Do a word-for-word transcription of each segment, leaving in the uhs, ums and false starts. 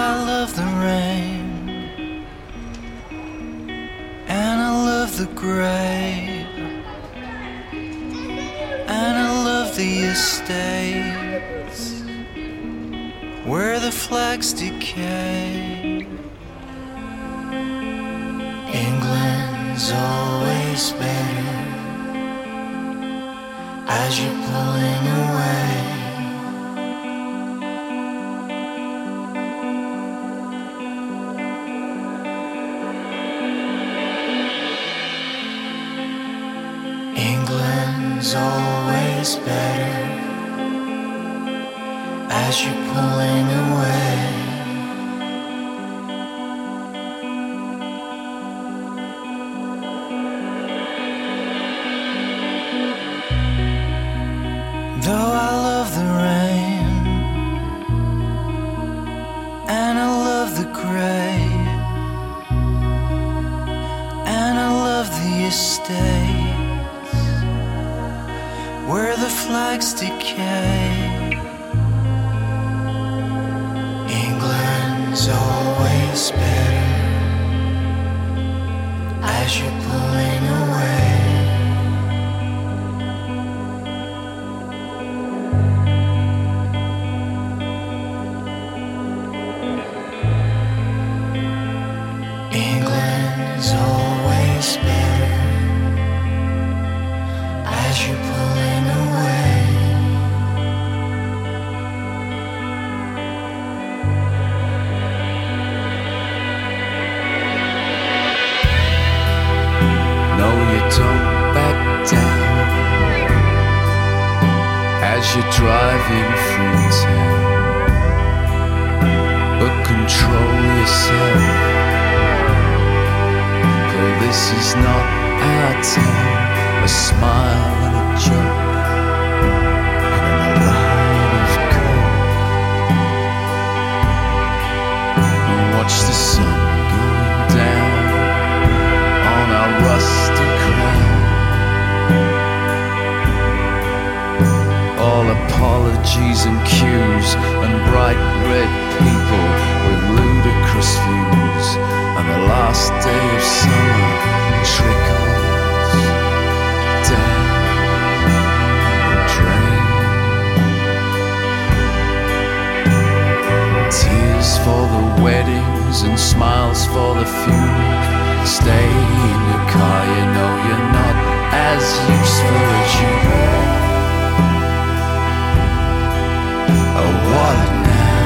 I love the rain, and I love the grave, and I love the estates where the flags decay. England's always better as you're pulling away. England's always better as you're pulling away. Though I love the rain, and I love the grey, and I love the estates where the flags decay. England's always better as you're pulling away. England's always better as you're pulling away. No, you don't back down as you're driving through town, but control yourself. This is not our town. A smile and a joke and a line of coke. And watch the sun going down on our rusty crown. All apologies and cues and bright red people with ludicrous views. And the last day of summer trickles down the drain. Tears for the weddings and smiles for the funeral. Stay in your car, you know you're not as useful as you were. Oh, what now?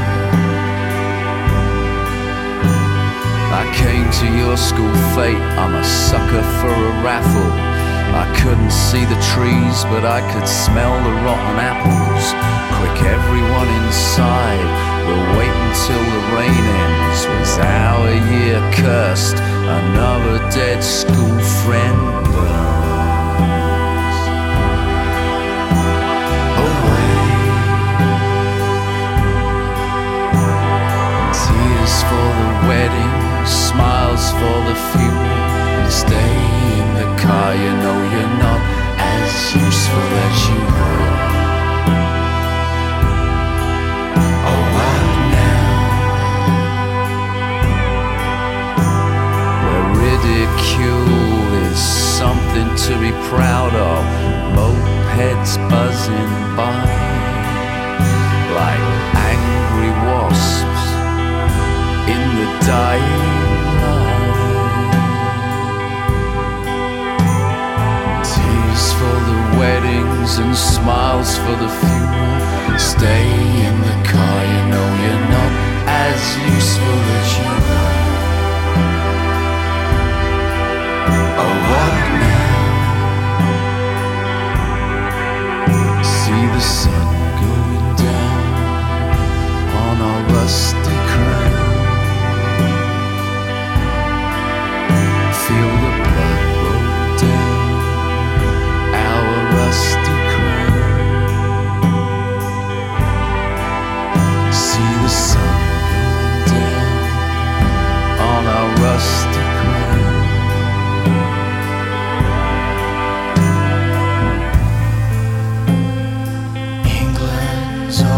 I came to your school fate, I'm a sucker for a raffle. I couldn't see the trees, but I could smell the rotten apples. Quick, everyone inside, we'll wait until the rain ends. Was our year cursed? Another dead school friend burns away. Tears for the wedding, smiles for the funeral. Stay in the car, you know you're not as useful as you were. Oh, what now? Where ridicule is something to be proud of. Mopeds buzzing by like angry wasps in the dying light. Tears for the weddings and smiles for the funeral. Stay in the car, you know you're not as useful as you were. Oh, what now? See the sun going down on our rusty crown. Feel the blood roll down our rusty crown. See the sun going down on our rusty crown. England's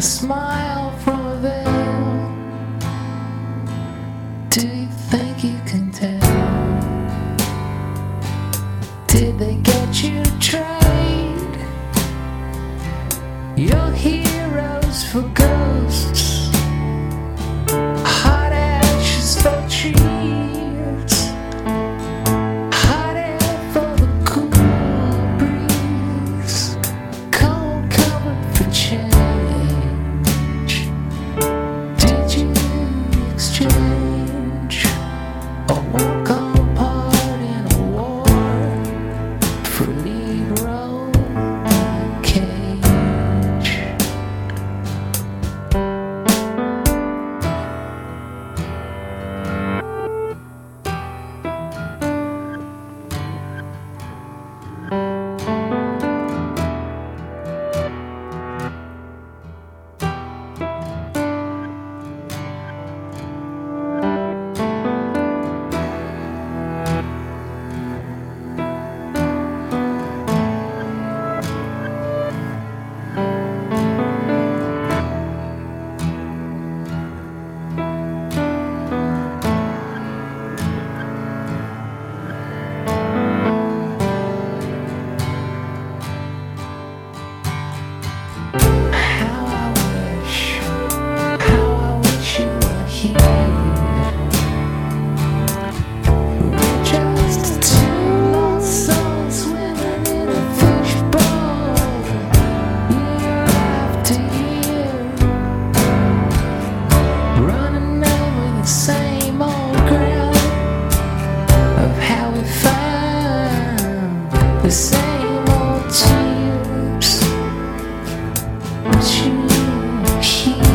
smile from a veil. Do you think you can tell? Did they get you to trade your heroes for ghosts? Hot ashes for trees, hot air for the cool breeze, cold covered for change. Did you exchange a walk on part in a war for lead role in a cage? Same old ground of how we found the same old tears, but you here.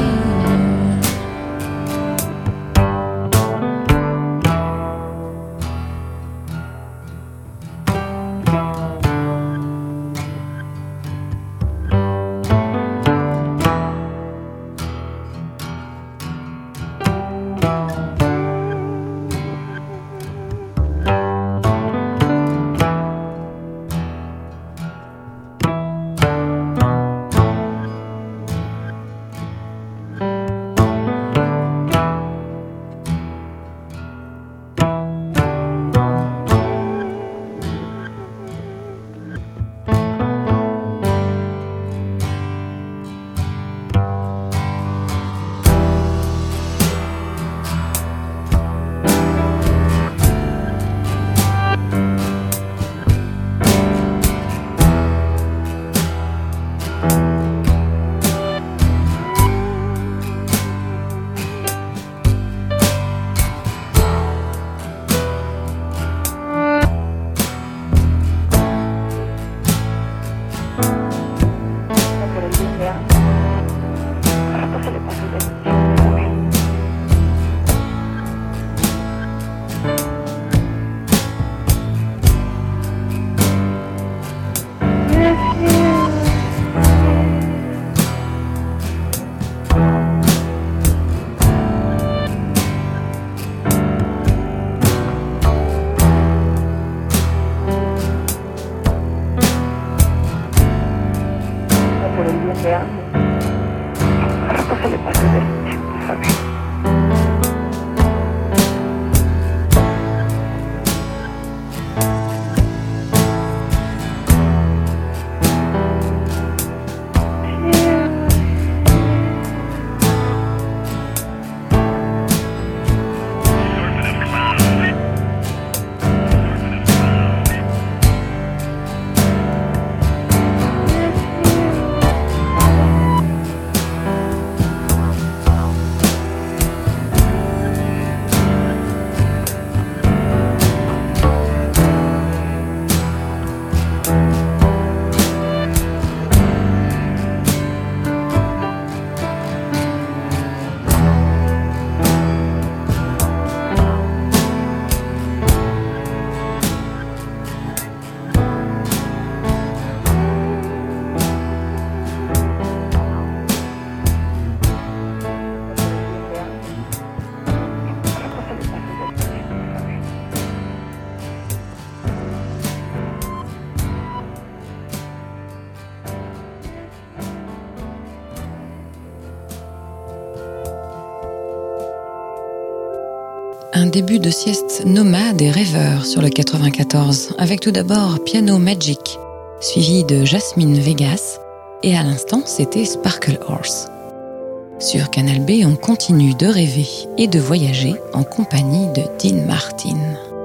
Un début de sieste nomade et rêveur sur le quatre-vingt-quatorze, avec tout d'abord Piano Magic, suivi de Jasmine Vegas, et à l'instant c'était Sparkle Horse. Sur Canal B, on continue de rêver et de voyager en compagnie de Dean Martin.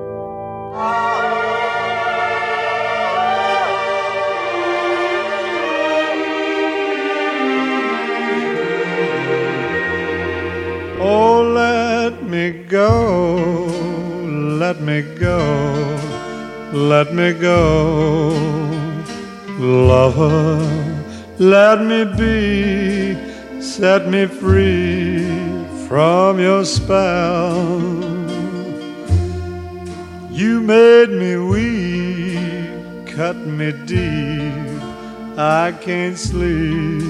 Oh, let me go, let me go, let me go, lover, let me be, set me free from your spell. You made me weep, cut me deep, I can't sleep,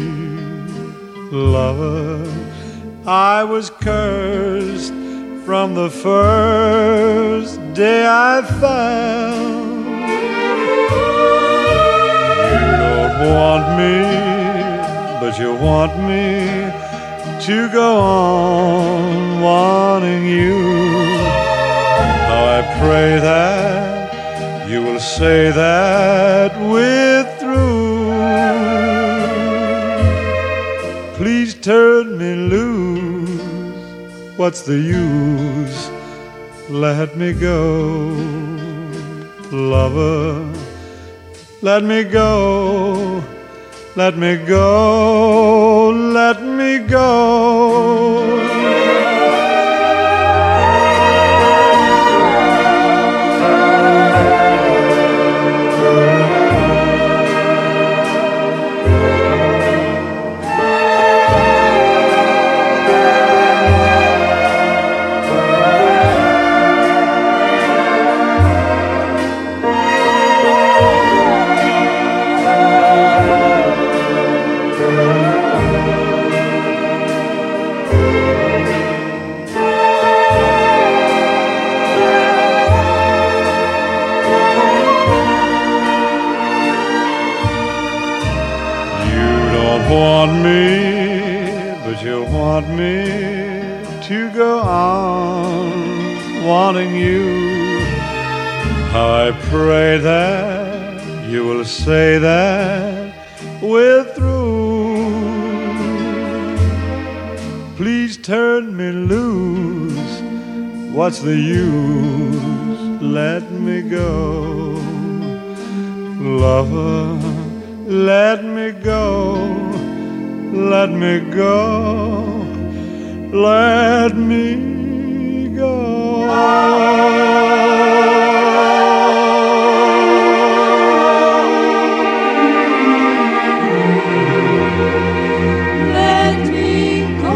lover. I was cursed from the first day I found. You don't want me, but you want me to go on wanting you. How I pray that you will say that we're through. Please turn me loose, what's the use? Let me go, lover. Let me go, let me go, let me go. Want me, but you want me to go on wanting you. How I pray that you will say that we're through. Please turn me loose, what's the use? Let me go, lover, let me go. Let me go, let me go. Let me go.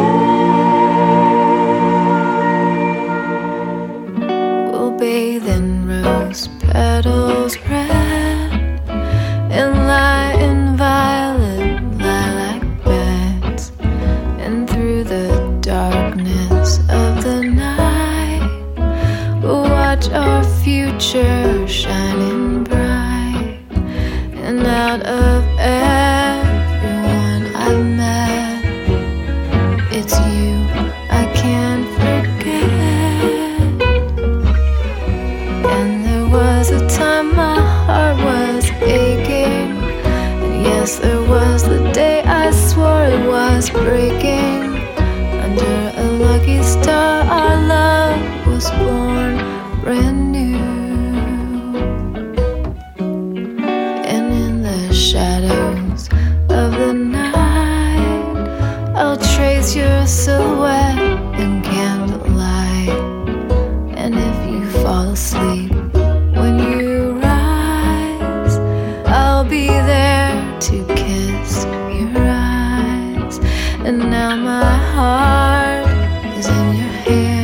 We'll bathe in rose petals red and lie in violet. Our future shining bright, and out of everyone I've met, it's you I can't forget. And there was a time my heart was aching, and yes, there was the day I swore it was breaking. Under a lucky star our love was born brand new, and in the shadows of the night I'll trace your silhouette in candlelight. And if you fall asleep when you rise, I'll be there to kiss your eyes. And now my heart is in your hand,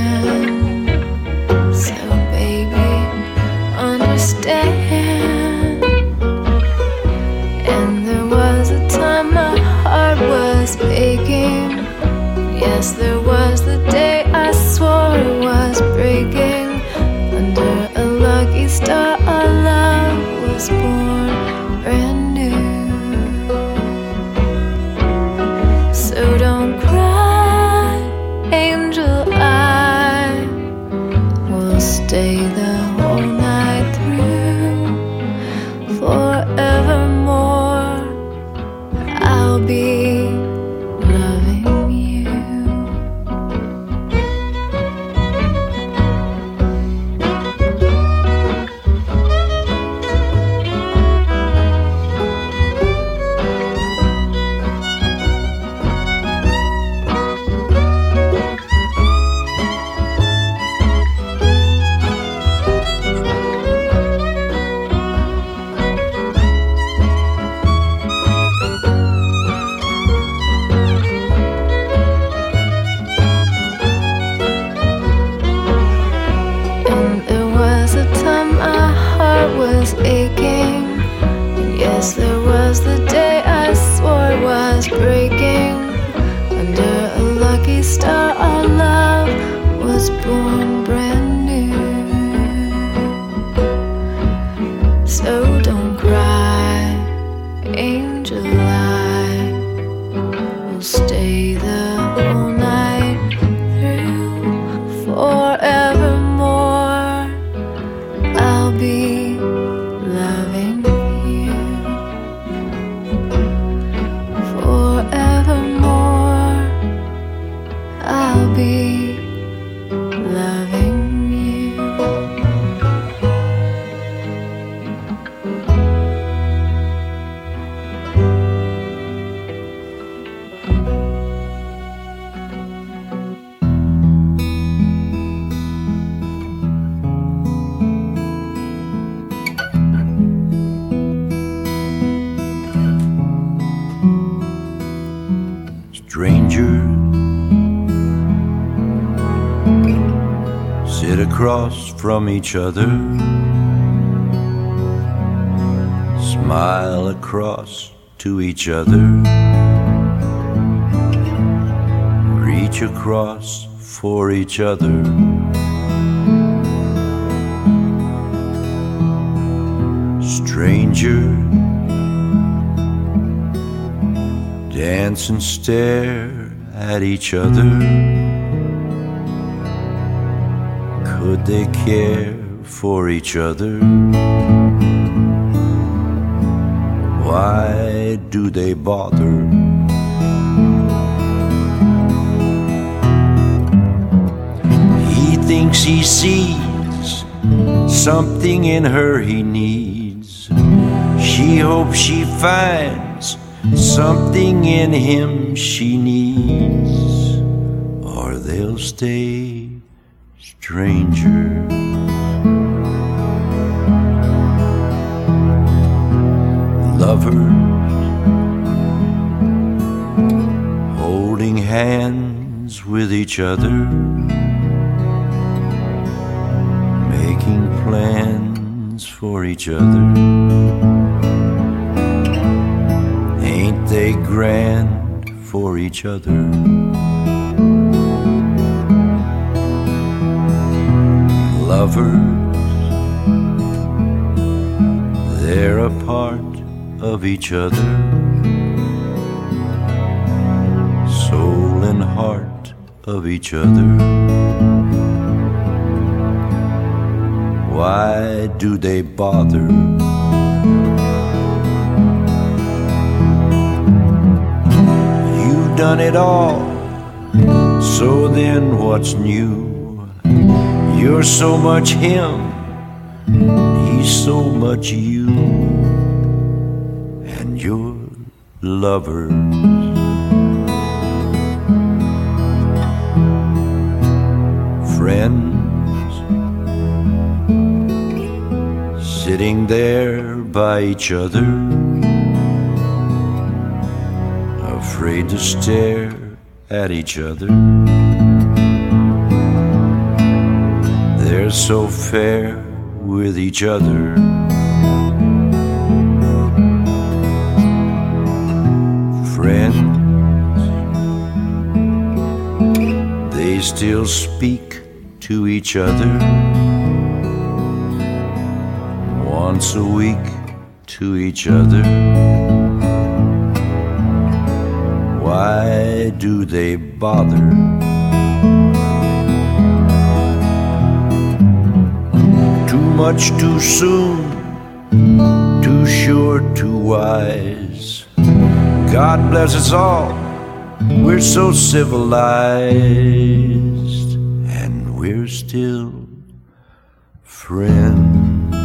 understand. And there was a time my heart was aching. Yes, there was the day I swore it was breaking. Under a lucky star our love was born brand new. So don't cry, angel, I I'll be loving you. Was aching, and yes, there was the day I swore was breaking. Under a lucky star, our love was born brand new. So don't cry, angel, I will stay the whole night through. Forevermore, I'll be loving you. Forevermore, I'll be loving you. Strangers sit across from each other, smile across to each other, reach across for each other. Strangers dance and stare at each other. Could they care for each other? Why do they bother? He thinks he sees something in her he needs. She hopes she finds something in him she needs, or they'll stay strangers. Lovers holding hands with each other, making plans for each other. Ain't they grand for each other? Lovers, they're a part of each other, soul and heart of each other. Why do they bother? You've done it all, so then what's new? You're so much him, he's so much you, and you're lovers. Friends sitting there by each other, afraid to stare at each other. They're so fair with each other. Friends, they still speak to each other once a week to each other. Why do they bother? Too much too soon, too sure, too wise. God bless us all, we're so civilized, and we're still friends.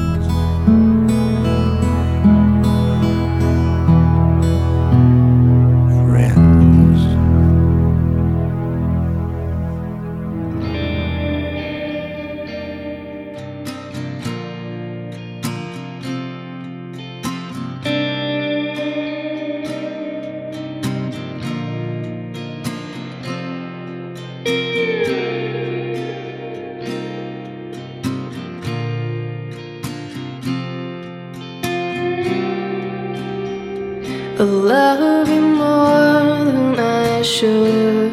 I love you more than I should,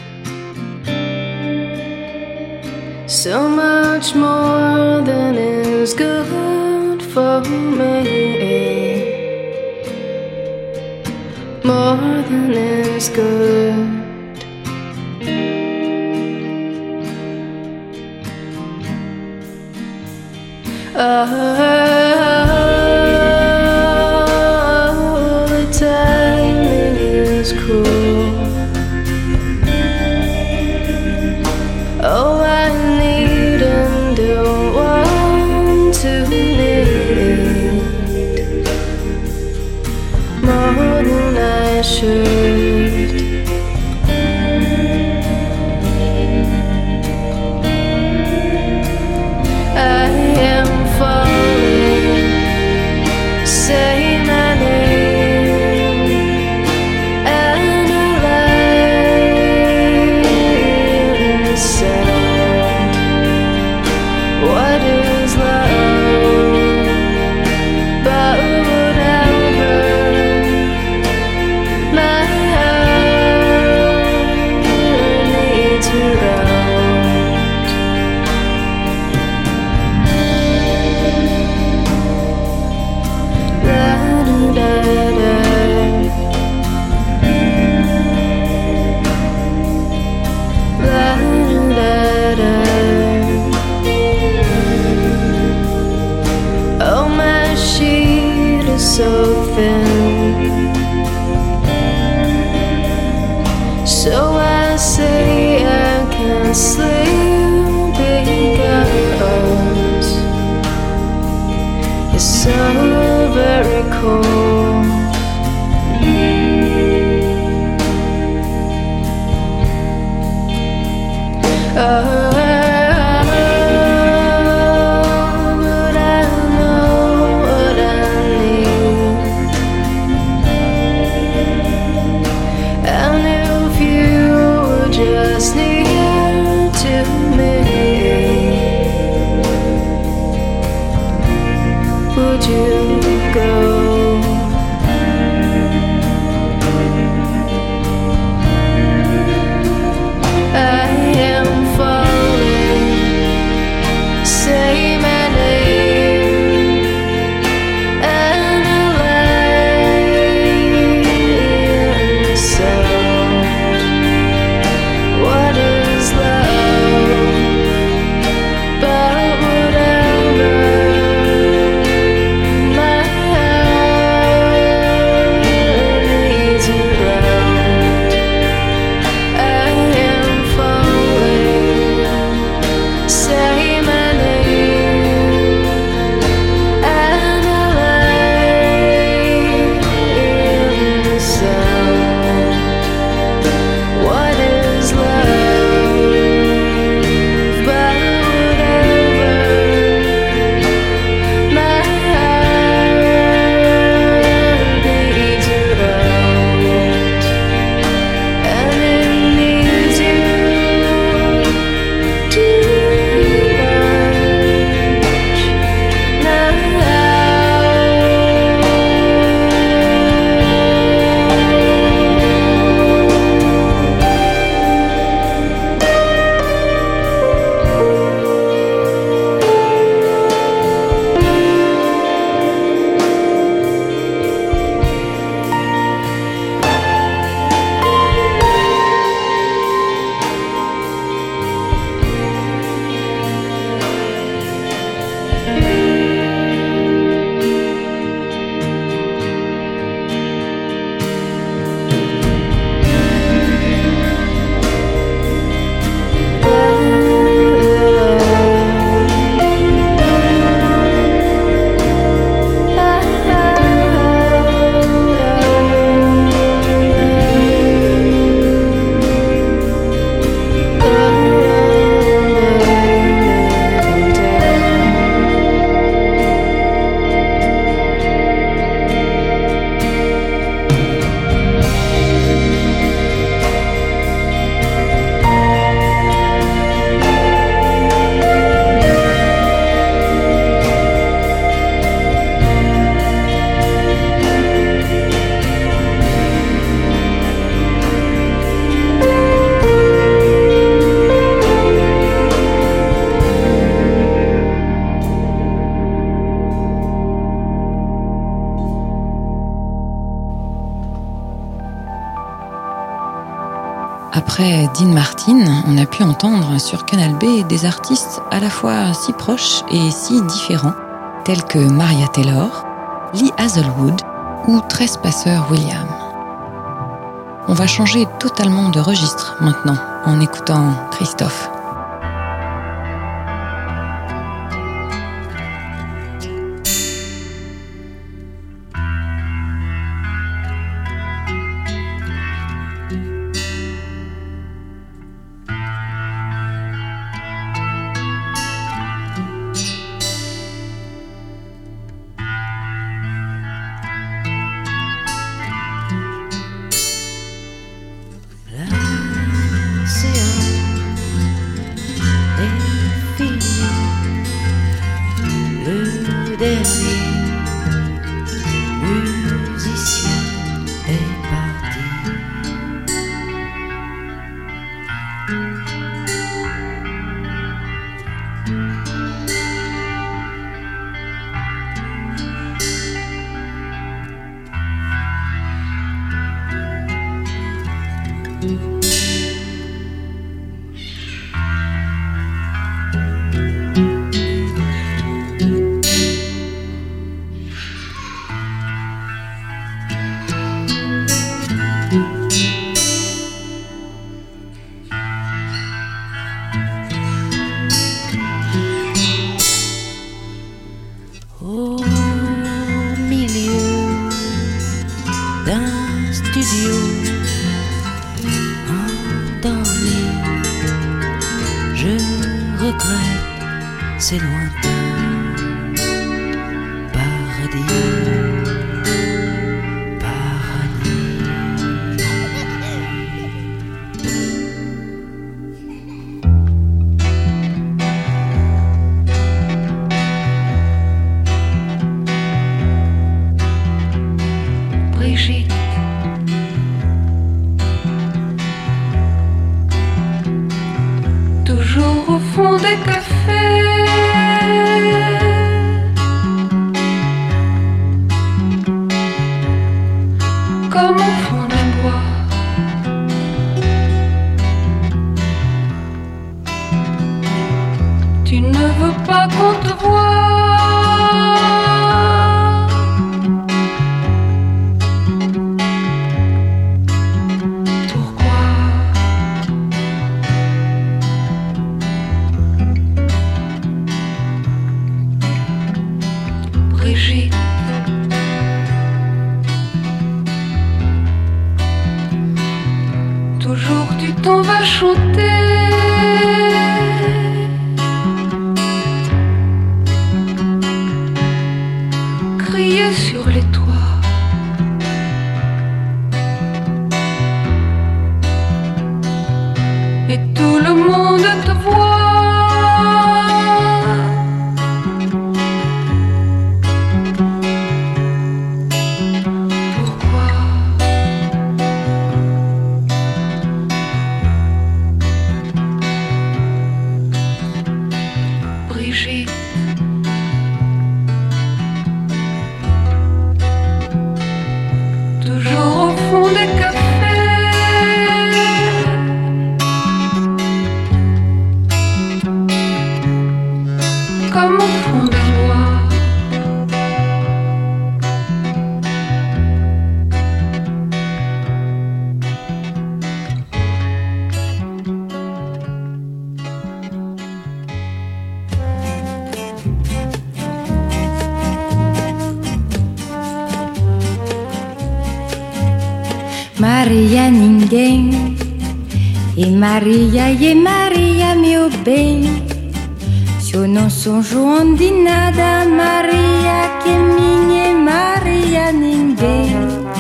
so much more than is good for me, more than is good. I cruel. Oh, I need and don't want to need more than I should. I am falling. Say my name. What is love? But whatever, my heart needs around. La da da da. La da da. Oh, my sheet is so thin, so I say I can't sleep because it's so very cold. Oh, just near to me, would you go? Après Dean Martin, on a pu entendre sur Canal B des artistes à la fois si proches et si différents, tels que Maria Taylor, Lee Hazelwood ou Trespasser William. On va changer totalement de registre maintenant en écoutant Christophe. C'est lointain, paradis, paradis. Brigitte, toujours au fond des cafés. Comme au fond d'un bois, tu ne veux pas qu'on te voie. Pourquoi? Brigitte, toujours tu t'en vas chanter. Crier sur les toits. Et tout le monde te voit. Pourquoi? Brigitte, toujours au fond des cafés, comme au fond d'un bois. Maria ninguém, e Maria e Maria meu bem. Se eu não sou João de nada, Maria que é minha, Maria ninguém.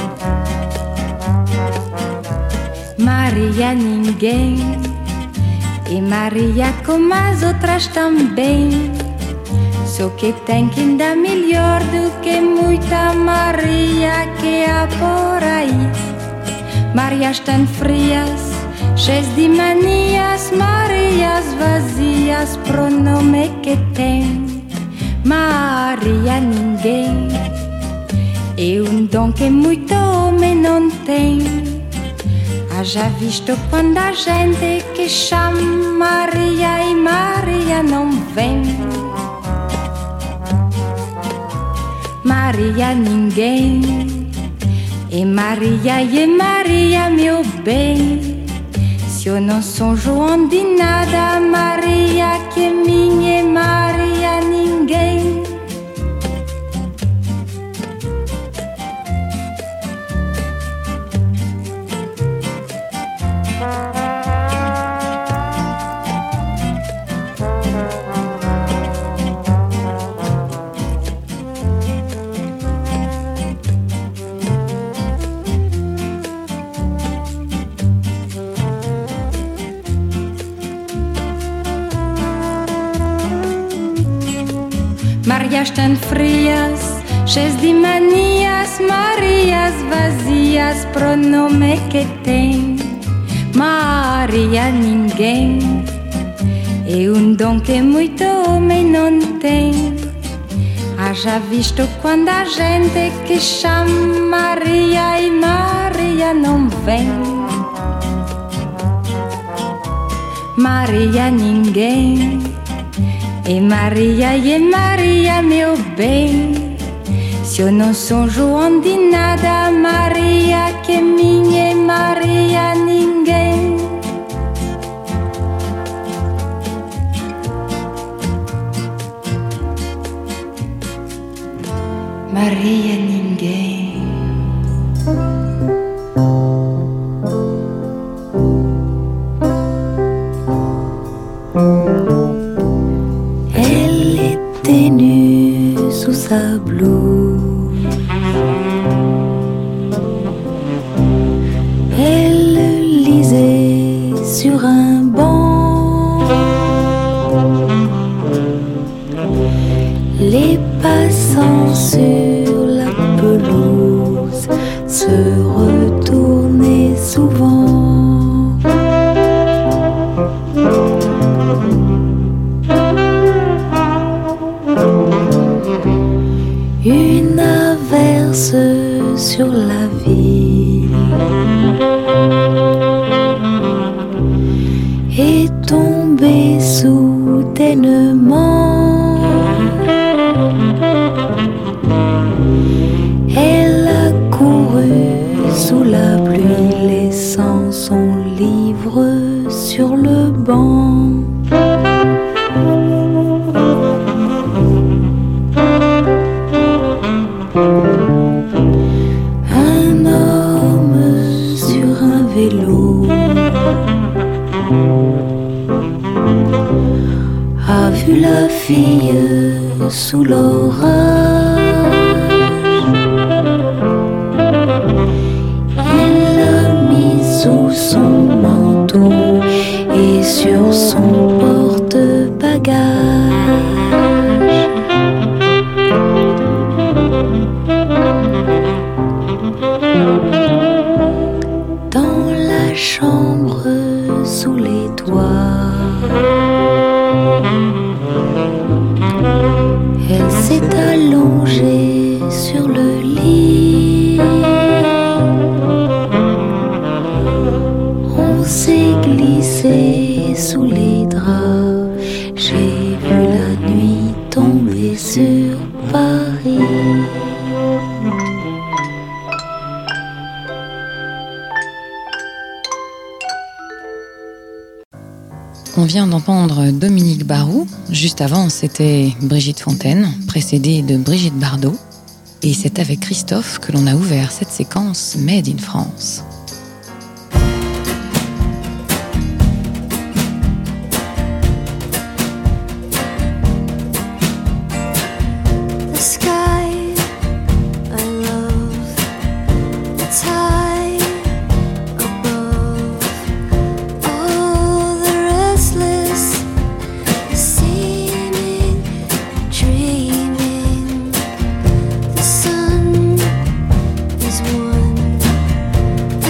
Maria ninguém, e Maria como as outras também. Só que tem que ainda melhor do que muita Maria que há por aí. Marias tão frias, cheias de manias, Marias vazias, pronome que tem. Maria ninguém, é um dom que muito homem não tem. A Haja visto quanta gente che chama Maria e Maria non vem. Maria ninguém, e Maria e Maria meu bem. Se eu não sonjo de nada, Maria que é minha e Maria ninguém. Marias tão frias, cheias de manias, Marias vazias, pronome que tem. Maria ninguém, é um dom que muito homem não tem. Haja visto quando a gente que chama Maria e Maria não vem. Maria ninguém, e Maria e Maria meu bem. Se eu não sonjo de nada, Maria que é minha e Maria ninguém. Maria ninguém. Sa blouse, elle lisait sur un banc. Les passants sur la pelouse se retournaient souvent. Une averse sur la ville est tombée soudainement. Elle a couru sous la pluie, laissant son livre sur le banc. Un homme sur un vélo a vu la fille sous l'orage. Il l'a mis sous son manteau et sur son porte-bagages. Dans la chambre sous les toits, elle s'est allongée sur le lit. On s'est glissé sous les draps. J'ai vu la nuit tomber sur Paris. On vient d'entendre Dominique Barou. Juste avant, c'était Brigitte Fontaine, précédée de Brigitte Bardot. Et c'est avec Christophe que l'on a ouvert cette séquence Made in France. One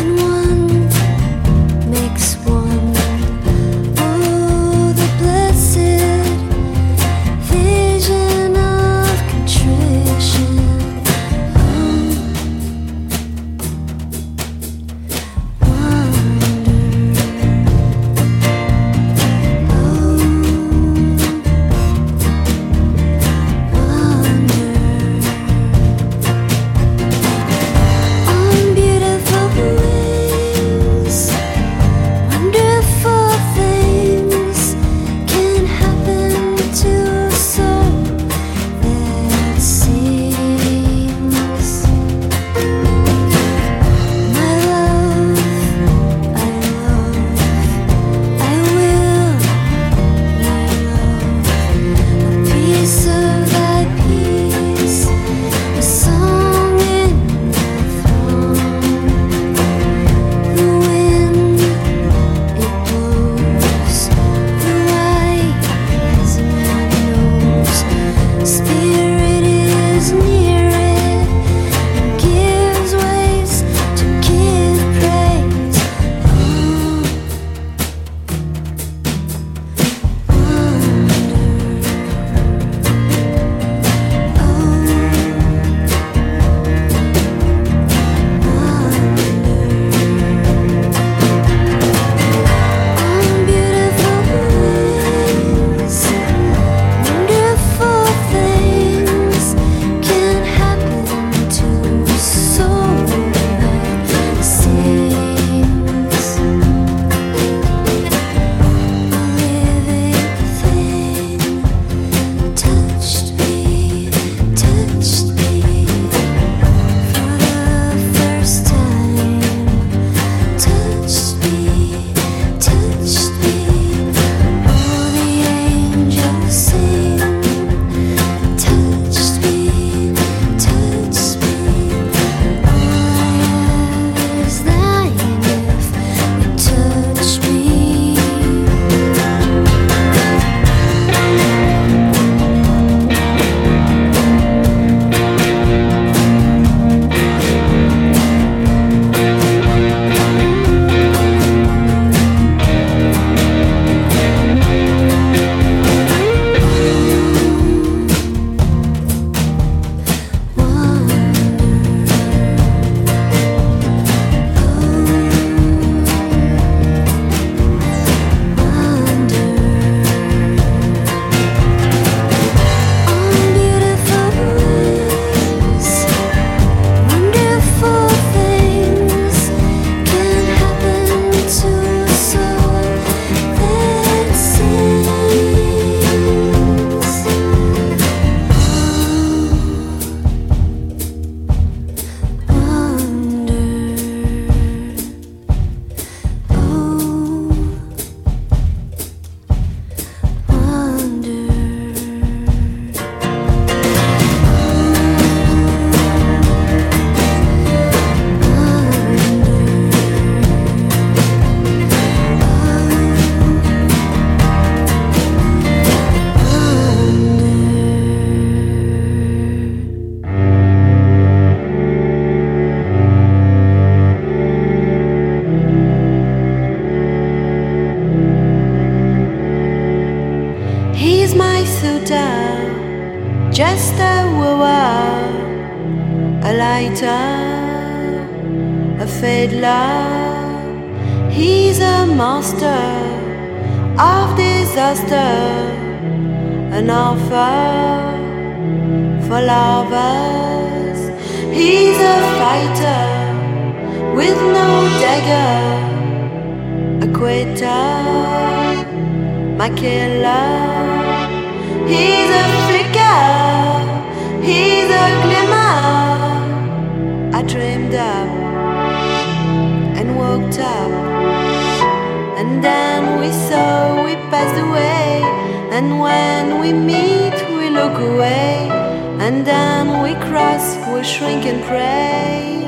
matter, just a wooer, a lighter, a fiddler. He's a master of disaster, an offer for lovers. He's a fighter with no dagger, a quitter, my killer. He's a flicker, he's a glimmer. I dreamed up and woke up, and then we saw we passed away. And when we meet we look away, and then we cross, we shrink and pray.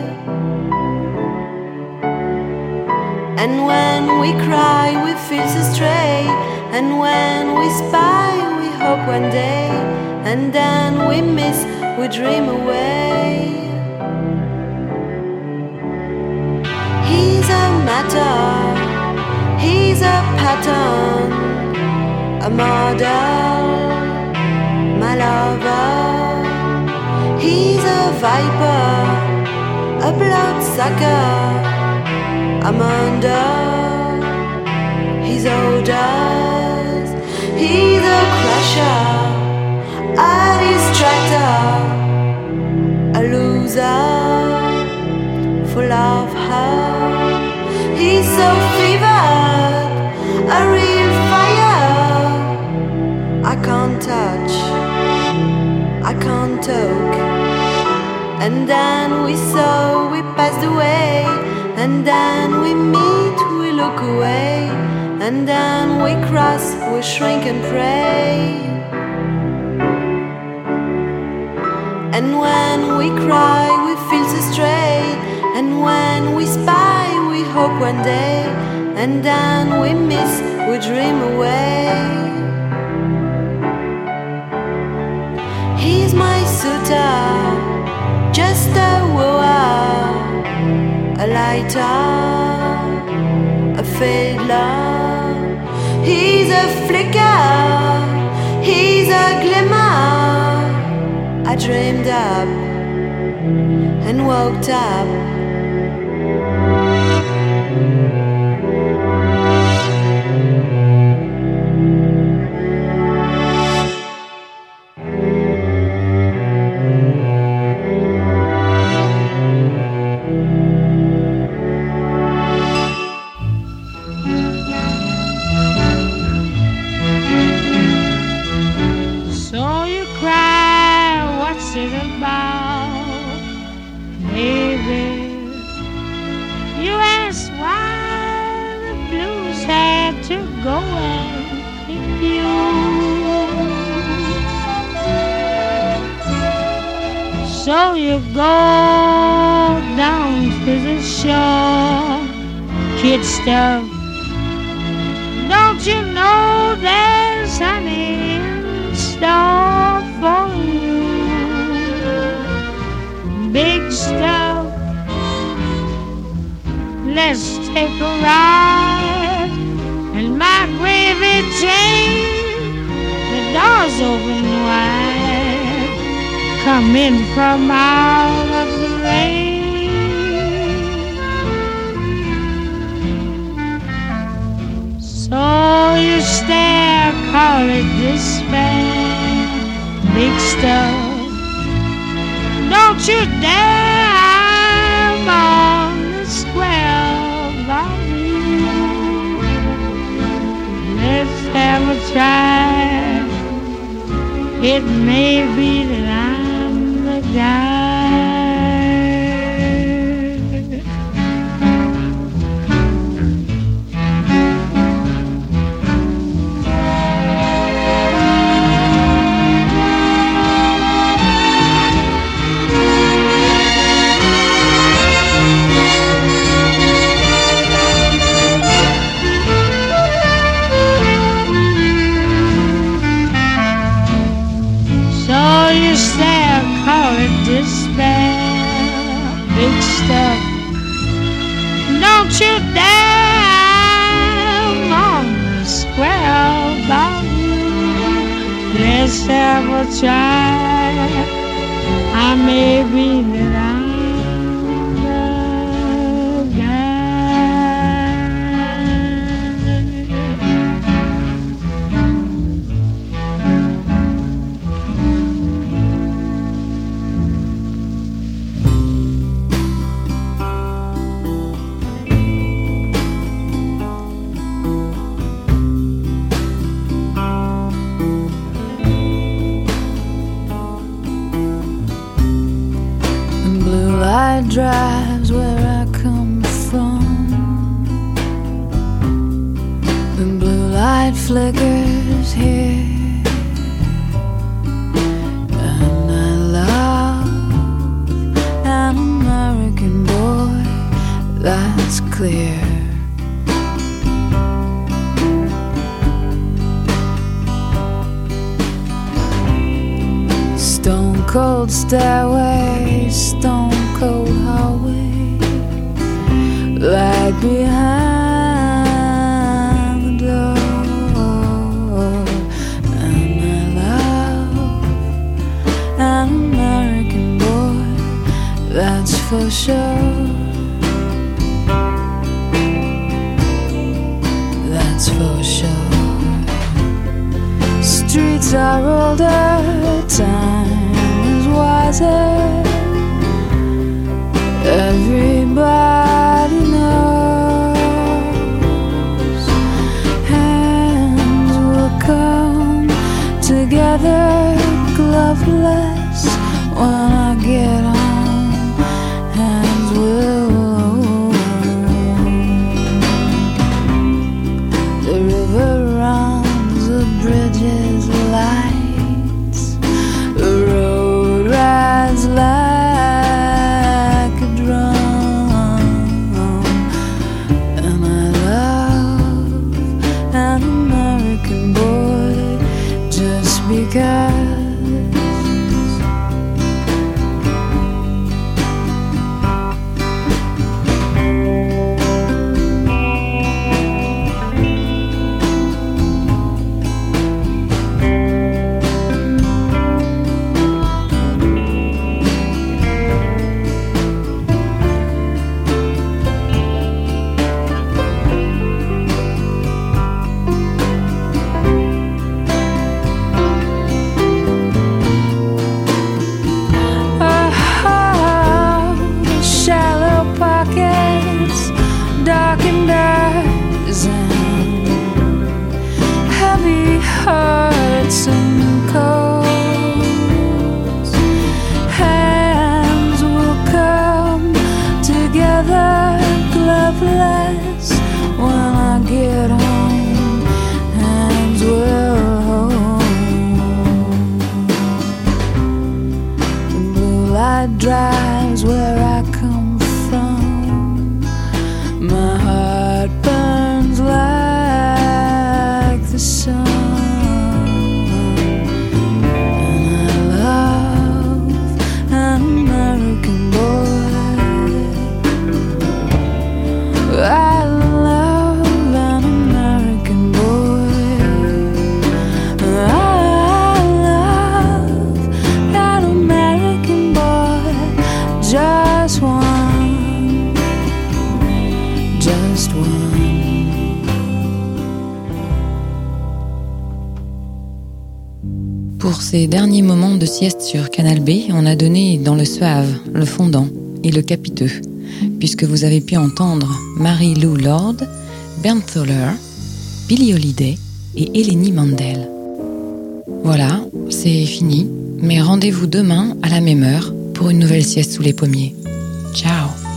And when we cry we feel so stray, and when we spy we hope one day, and then we miss, we dream away. He's a matter, he's a pattern, a model, my lover. He's a viper, a bloodsucker, I'm under his orders. He's a crusher, a distractor, a loser, full of her. He's so fevered, a real fire. I can't touch, I can't talk. And then we saw we passed away, and then we meet, we look away, and then we cross, we shrink and pray. And when we cry we feel so stray, and when we spy we hope one day, and then we miss, we dream away. He's my suitor, just a wooer, a lighter, a fiddler. He's a flicker, he's a glimmer. I dreamed up and woke up. So you go down to the shore, kid stuff. Don't you know there's honey in store for you? Big stuff. Let's take a ride in my gravy train. The door's open wide. Come in from out of the rain. So you stare, call it despair. Big stuff. Don't you dare, I'm on the square by you. Let's have a try. It may be that I'm the guy. So you several tries, I may be that I'm the guy. Drives where I come from. The blue light flickers here, and I love an American boy, that's clear. Stone cold stairway, stone cold hallway, light behind the door. And I love an American boy, that's for sure. That's for sure. Streets are older, time is wiser. Everybody knows hands will come together, gloveless, when I get home. Hands will hold. The river runs, the bridges lights, the road rides light. Because hearts and coats, hands will come together, gloveless, when I get home. Hands will hold. The blue light drives where I come from. My heart burns like the sun. I love an American boy. I love an American boy. Just one, just one. Pour ces derniers moments de sieste sur Canal B, on a donné dans le suave, le fondant et le capiteux, puisque vous avez pu entendre Mary Lou Lord, Bernd Thaler, Billie Holiday et Eleni Mandel. Voilà, c'est fini, mais rendez-vous demain à la même heure pour une nouvelle sieste sous les pommiers. Ciao!